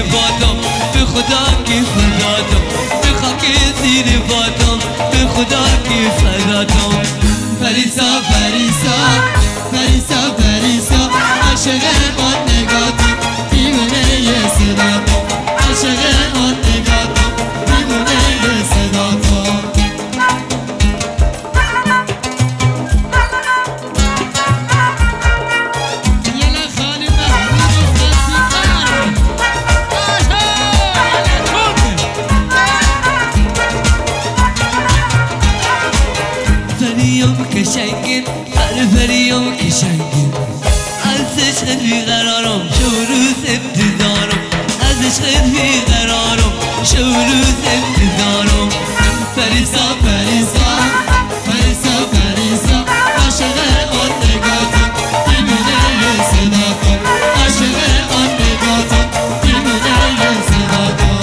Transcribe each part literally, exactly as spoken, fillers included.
بادام به خدا که فداتم به خاک زیر بادام به خدا که فداتم پریسا پریسا پریسا پریسا عاشق آن نگاتم دیوونه ی صداتم عاشق آن نگاتم دیوونه ی صداتم کشنگین فرفریم کشنگین از عشقت بیقرارم شو روز انتظارم از عشقت بیقرارم شو روز انتظارم پریسا پریسا پریسا پریسا عاشق آن نگاتم دیوونه ی صداتم عاشق آن نگاتم دیوونه ی صداتم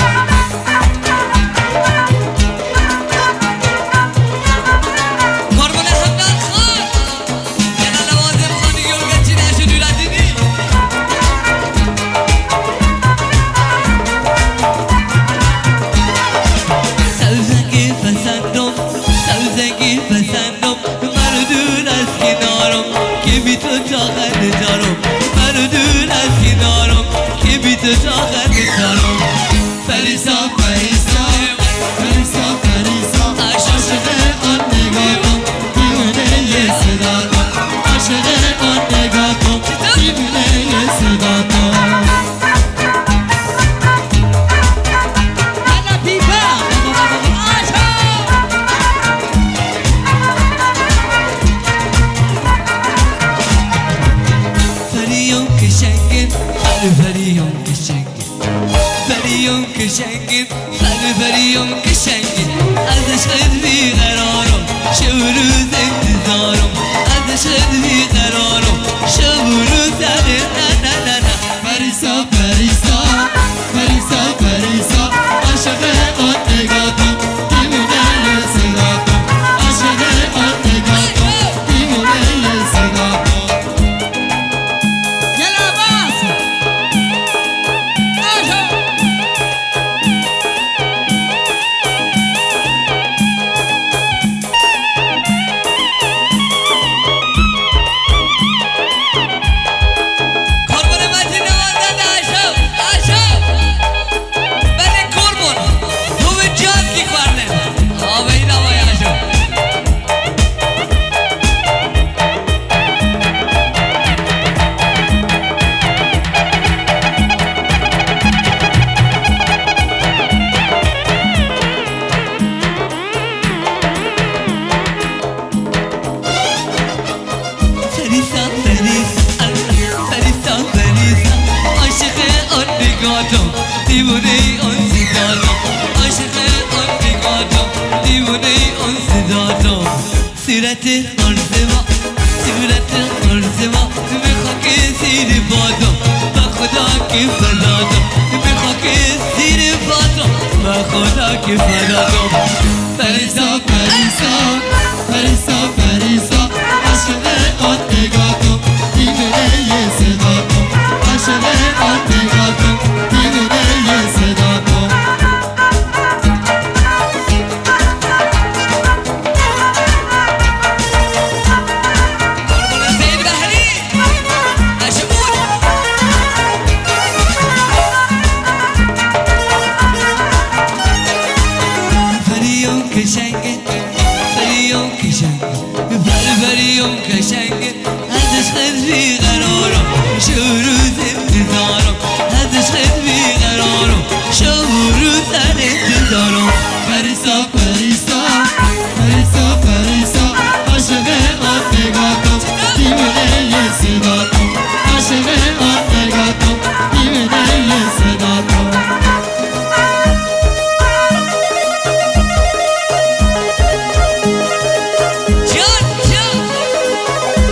پریسا پریسا پریسا پریسا عاشق آن نگاتم دیوونه ی صداتم عاشق آن نگاتم دیوونه ی صداتم فریم کشنگین فریم کشنگین فریم کشنگین فریم کشنگین از عشقت بیقرارم شب و روز انتظارم از عشقت بیقرارم شب و روز نه نه نه نه پریسا پریسا پریسا پریسا عاشق آن نگاتم دیوونه ی صداتم عاشق آن نگاتم دیوونه ی صداتم دیوونه آن صداتم عاشق آن نگاتم دیوونه آن صداتم صورت آرزما صورت آرزما به خاک زیر بادم به خدا که فداتم به خاک زیر بادم به خدا که فداتم پریسا پریسا پریسا پریسا عاشق آن نگاتم دیوونه ی صداتم عاشق آن نگاتم دیوونه ی صداتم فریم کشنگین فریم کشنگین فریم کشنگین از عشقت بیقرارم شو روز انتظارم از عشقت بیقرارم شو روز انتظارم پریسا پریسا پریسا پریسا عاشق آن نگاتم دیوونه ی صداتم عاشق آن نگاتم دیوونه ی صداتم جان جان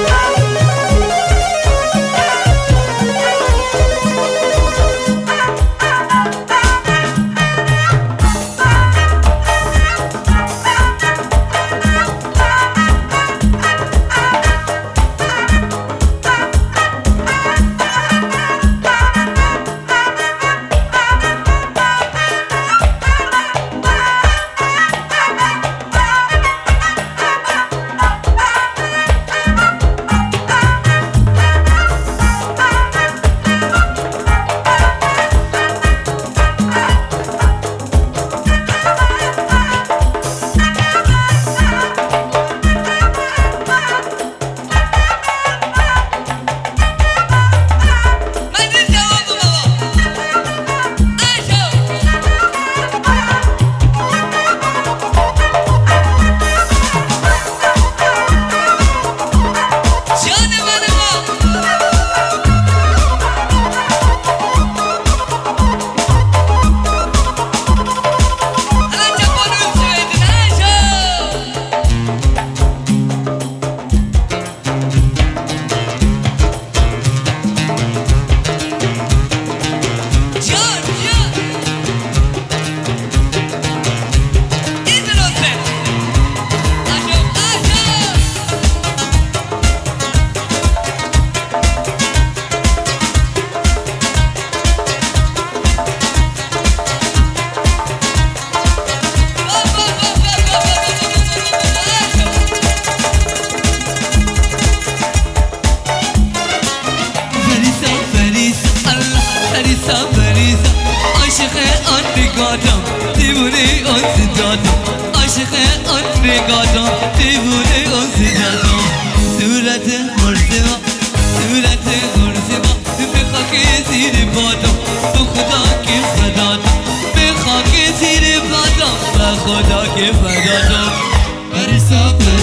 عاشق آن نگاهتم دیوونه آن صداتم عاشق آن نگاهتم دیوونه آن صداتم صورت مرزما صورت مرزما به خاک زیر پاتم به خدا که فداتم به خاک زیر پاتم به خدا که فداتم پریسا پریسا